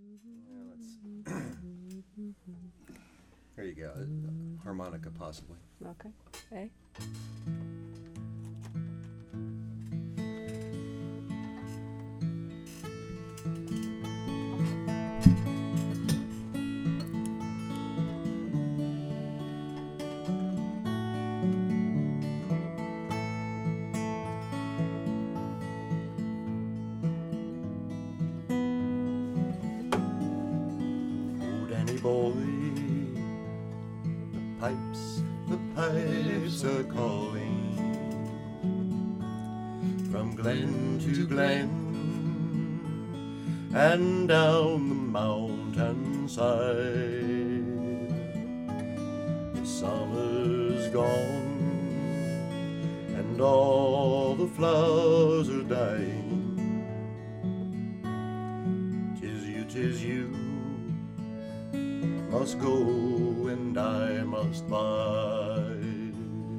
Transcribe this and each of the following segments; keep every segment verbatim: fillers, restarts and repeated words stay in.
let's there you go. A harmonica, possibly. Okay. A. Boy, the pipes, the pipes are calling from glen to glen and down the mountainside. The summer's gone and all the flowers are dying. 'Tis you, 'tis you must go and I must bide.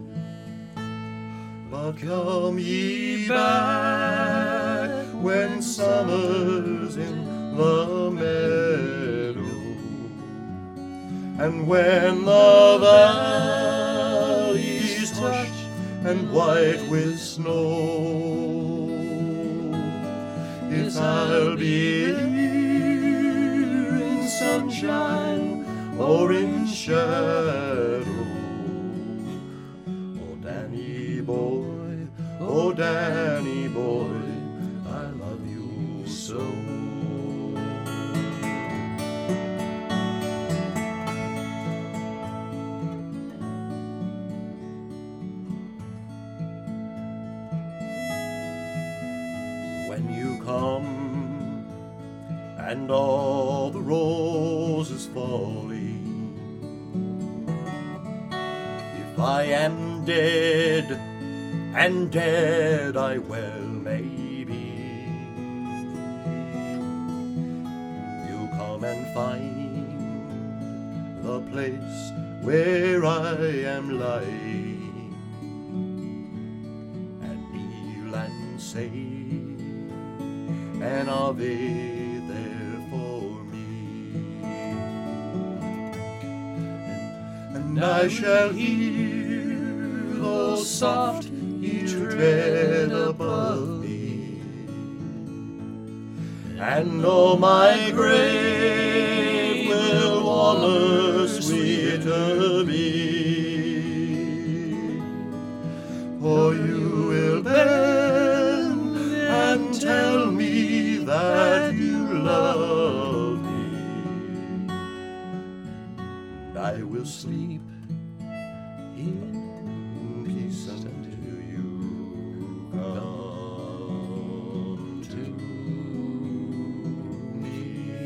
But come ye back when summer's in the meadow, and when the valley's hushed and white with snow. Yes, I'll be here in sunshine or in shadow. Oh, Danny boy, oh, Danny boy, I love you so. When you come and all the roses falling, if I am dead, and dead I well may be, you come and find the place where I am lying, and kneel and say an Ave there for me, and, and I shall hear those soft each tread above me, and oh, my grave will warmer, sweeter be, for you will bend and tell me that you love me, and I will sleep in peace until you come to me.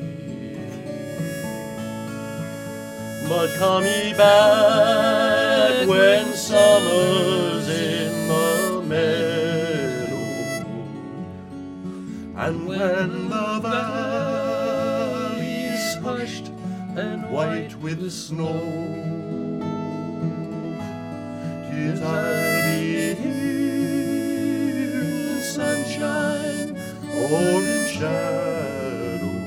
But come ye back when summer's in the meadow, and when the valley's hushed and white with snow. 'Tis I'll be here in sunshine or in shadow.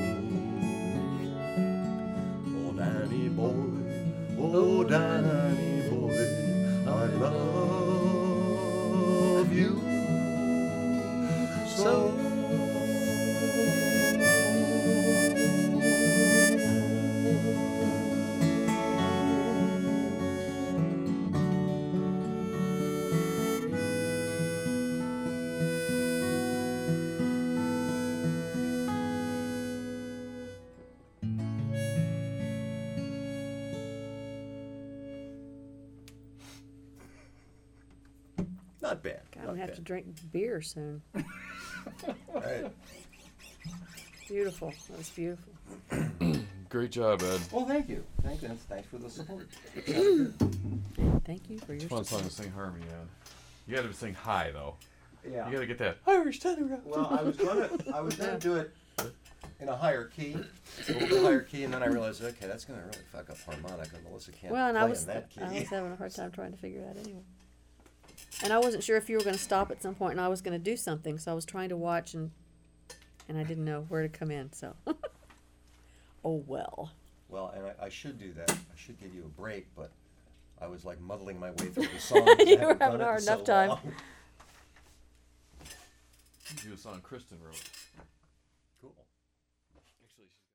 Oh, Danny boy, oh, Danny boy, I love you so. Not bad. God, I'm not gonna have bad. to drink beer soon. Right. Beautiful. That was beautiful. Great job, Ed. Well, thank you. Thank you. Thanks for the support. Thank you for your It's a fun song support. to sing harmony, Ed. You gotta sing high, though. Yeah. You gotta get that Irish tenor. Well, I was gonna, I was gonna do it in a higher key, a little higher key, and then I realized, okay, that's gonna really fuck up harmonica. Melissa can't Well, and play I was in that key. I was having a hard time trying to figure it out anyway. And I wasn't sure if you were going to stop at some point and I was going to do something, so I was trying to watch and and I didn't know where to come in. So Oh well. Well, and I, I should do that. I should give you a break, but I was like muddling my way through the song. 'cause I You hadn't were done having it a hard in so enough time. long. Do a song Kristen wrote. Cool. Actually, she's